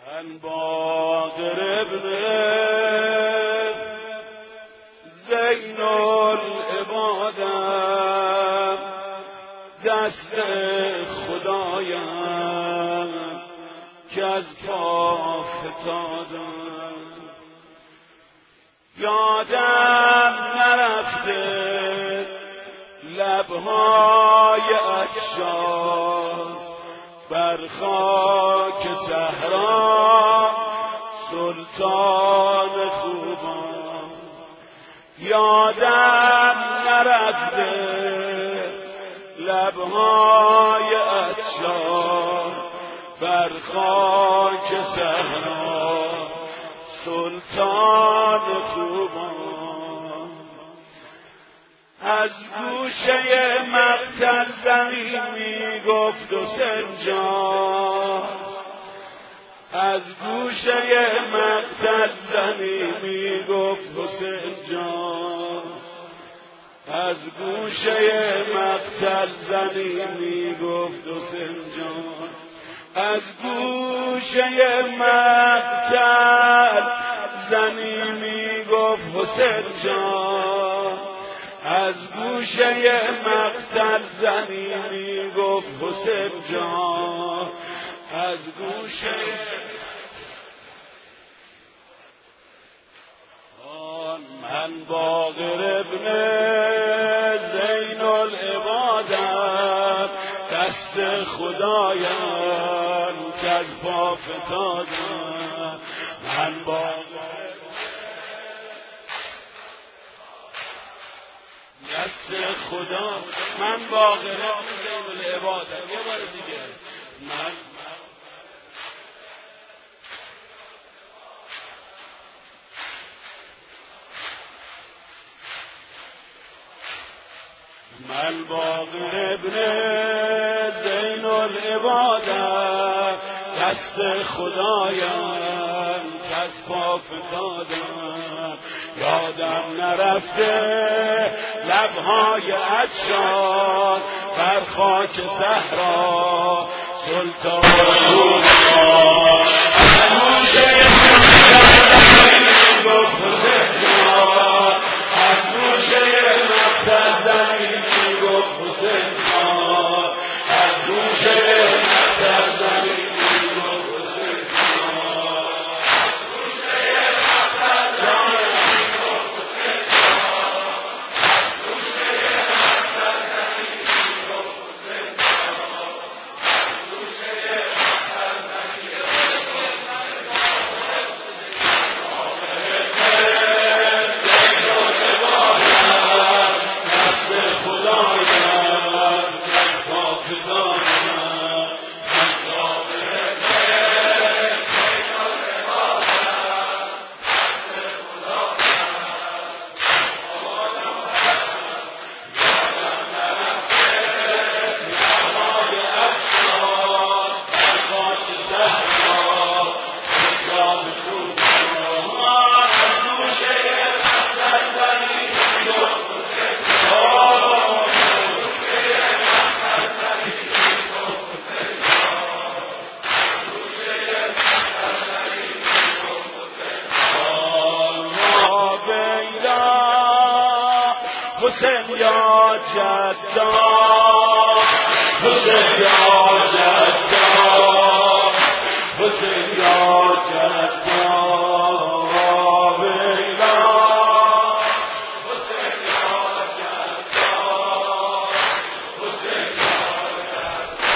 من باقر ابن زین العبادم، دست خدایم که از پا فتادم. یادم نرفته لبهای عطشان بر خاک صحرا، سلطان خوبان. یادم نرفته لبهای عطشان بر خاک صحرا، سلطان خوبان. از گوشه مقتل زنی میگفت حسین جان، از گوشه مقتل زنی میگفت حسین جان، از گوشه مقتل زنی میگفت حسین جان، از گوشه مقتل زنی میگفت حسین جان، از گوشه مقتل زنی میگفت حسین جان، از گوشه من باقر ابن زین العبادم، دست خدایم که از پا فتادم. من باقر دست خدا، من باقر ابن زین العبادم. یه بار دیگه من باقر ابن زین العبادم، دست خدایم که از پا فتادم. یادم نرفته لبهای عطشان بر خاک صحرا، سلطان خوبان. حسین یا جدا، حسین یا جدا، حسین یا جدا، بیلا حسین یا جدا، حسین یا جدا،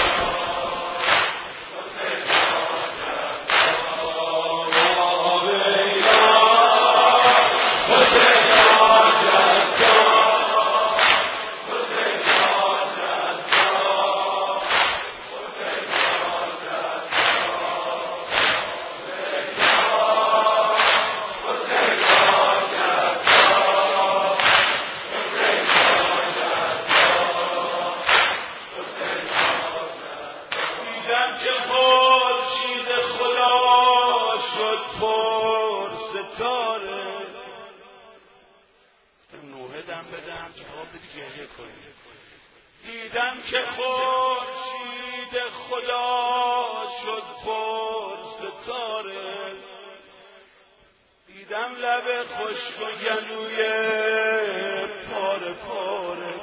حسین یا جدا، بیلا حسین دیدم که خورشید خدا شد پر ستاره. دیدم لب خشک و گلوی پاره پاره،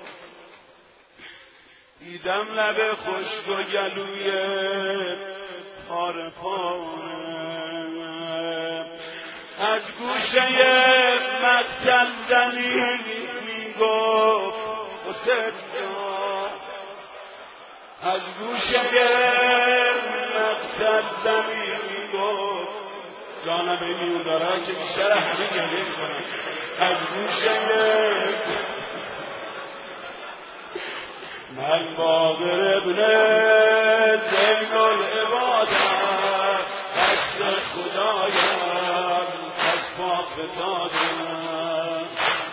دیدم لب خشک و گلوی پاره پاره، از گوشه مقتل زنی میگفت حسین جان، از گوشه مقتل زنی میگفت جانم میون داره که بیشتر همه گریه میکنن، از گوشه من باقر ابن زین العبادت دست خدایم از پا فتادم،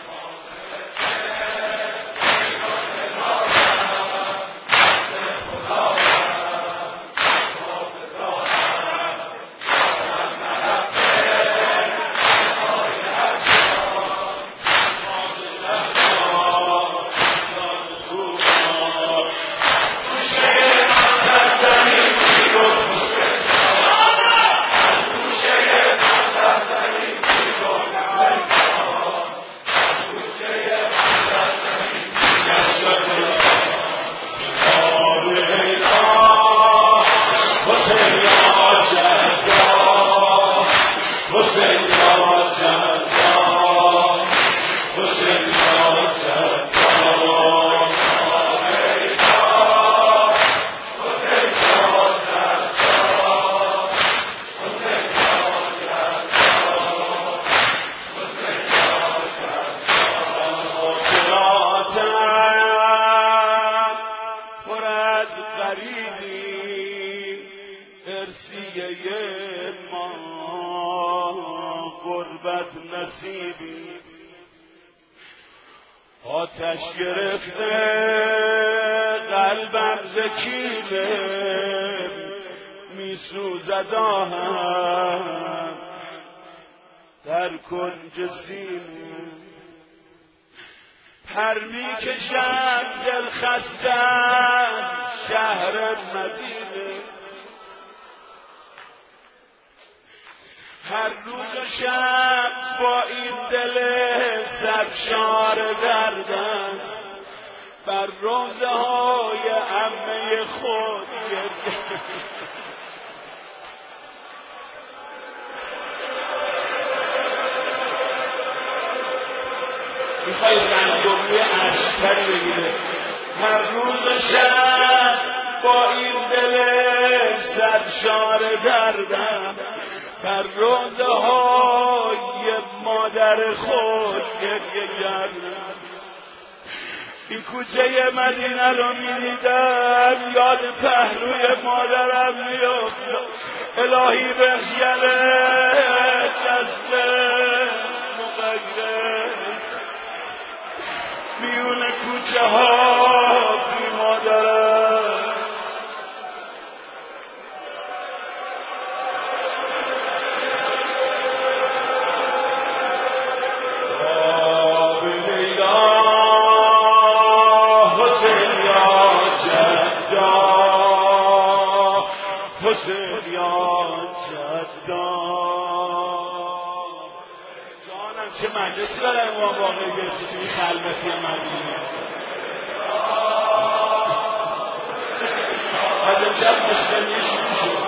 آتش گرفته قلبم زکیمه میسوزد آهم در کنج سینه، پر میکشم دل خستم شهر مدینه، هر روز و شب با این دل سرشار دردم بر روزه های عمه خود میخوای رنگوی عشقی بگیره، هر روز و شب با این دل سرشار دردم بر روزه های مادر خود گریه کردم، این کوچه مدینه رو میدیدم یاد پهلوی مادرم میافتاد، الهی بخیره دست مغیره میون کوچه ها بی مادرم، چه مجلسی برای امام باقر گرفتی توی خلوتی مدینه، از امشب مشکلی شروع شد،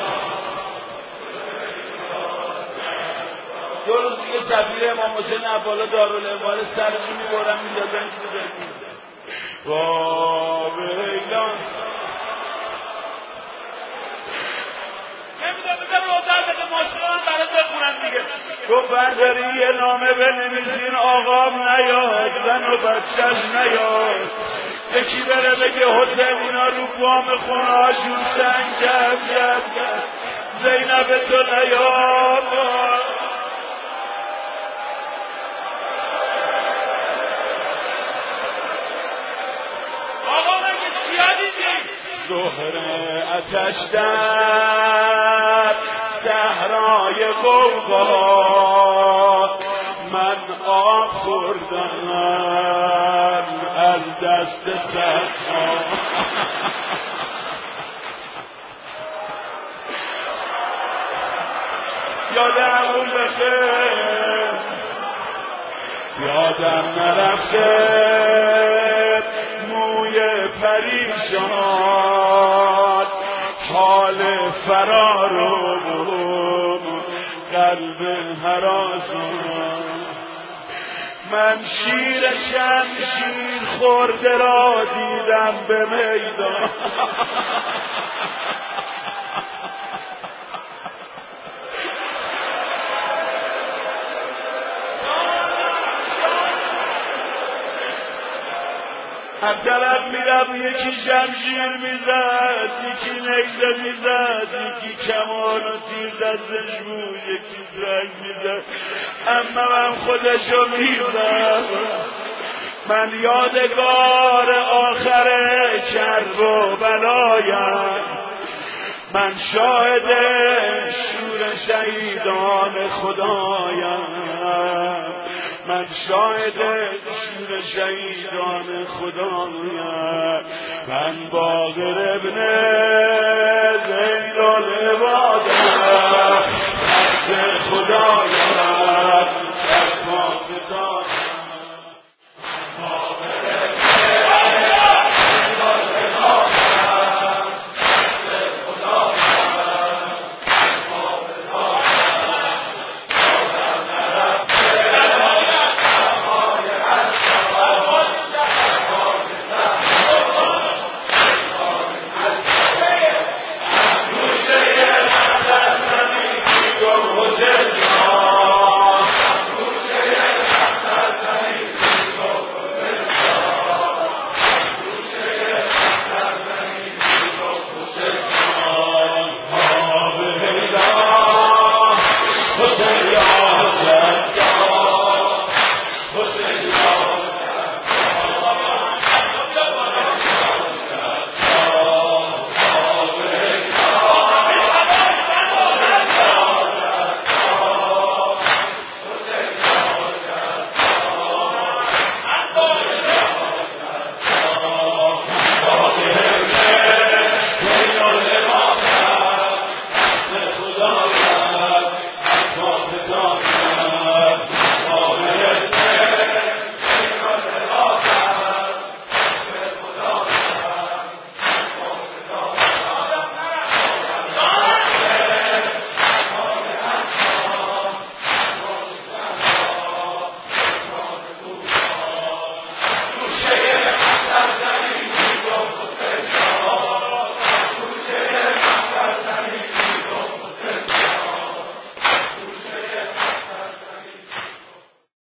دو روز دیگه سفیر امام حسین عبالا دارالعمال سرشو میبرن میدازن تو زمین وا ویلان گفت برداری یه نامه بنویسین آقام نیاد زن و بچهش نیاد، یکی بره بگه حسین اینا رو بام خونه هاشون سنگ کرد زینب تو نیاد. آقا مگه چیا دیدی؟ زهره آتش در صحرای غوغا، من آب خوردم از دست صحرا. یادم اون بخیر یادم نرفته موی پریشان حال فرارم قلب هراسان من شیر شمشیر خورده را دیدم به میدان هر طرف میرم یکی شمشیر میزد یکی نگزه میزد یکی کمان و تیر دستش بود یکی زنگ میزد اما من خودشو میزد من یادگار آخر کرب و بلایم من شاهد شور شهیدان خدایم من شاهد شور شهیدان خدایم من باقر ابن زید العباد